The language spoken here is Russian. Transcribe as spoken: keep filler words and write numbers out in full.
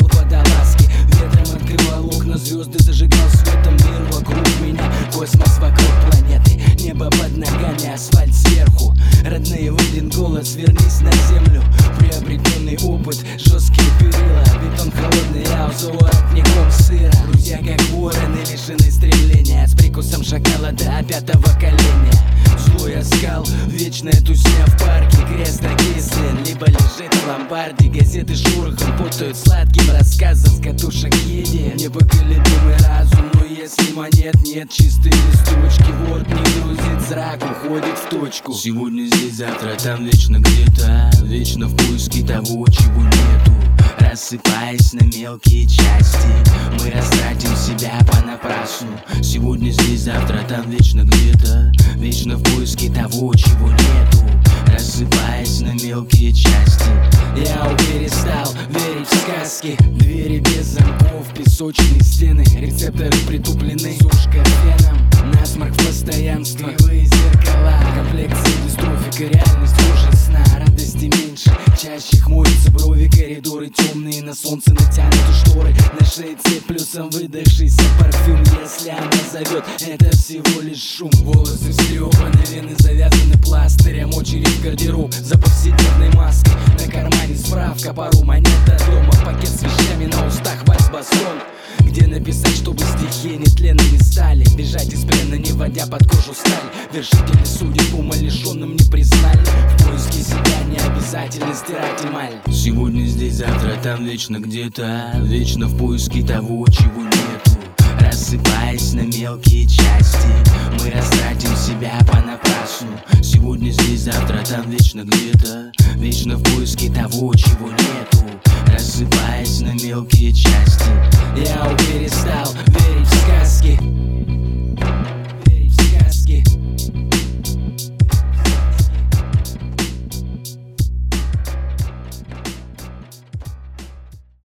водолазки. Ветром открывал окна, звезды зажигал светом мир вокруг меня. Космос вокруг планеты, небо под ногами, асфальт сверху. Родные, в один голос, вернись на землю. Приобретенный опыт, жесткие перила, бетон холодный, а за воротником сыра. Друзья как вороны, лишены стремления, с прикусом шоколада от пятого коления. Злой оскал, вечная тусня в парке. Крест окислен, либо лежит в ломбарде. Газеты шорохом путают сладким рассказом. С катушек едет непоколебимый разум. Но если монет нет, чистые листочки, ворд не грузит зрак, уходит в точку. Сегодня здесь, завтра там, вечно где-то. Вечно в поиске того, чего нету. Рассыпаясь на мелкие части, мы растратим себя понапрасну. Сегодня здесь, завтра там, вечно где-то. Вечно в поиске того, чего нету. Рассыпаясь на мелкие части. Я перестал верить в сказки. Двери без замков, песочные стены, рецепторы притуплены, сушка феном, насморк в постоянстве. Кривые зеркала, комплекции дистрофика, реальность хуже сна. Радости меньше, чаще хмурятся брови. Коридоры темные, на солнце натянуты шторы. На шее цепь, плюсом выдохшийся парфюм. Если она зовет, это всего лишь шум. Волосы встрепаны, вены завязаны пластырем. Очередь в гардероб за повседневной маской. На кармане справка, пару монет до дома. Пакет с вещами на устах, вальс-басон. Где написать, чтобы стихи нетленными стали. Бежать из плена, не вводя под кожу сталь. Вершители судеб умалишенным не признали. В поиске себя не обязательно стирать эмаль. Сегодня здесь, завтра там, вечно где-то. Вечно в поиске того, чего нету. Рассыпаясь на мелкие части, мы растратим себя понапрасну. Сегодня здесь, завтра там, вечно где-то. Вечно в поиске того, чего нету. Рассыпаясь на мелкие части. Я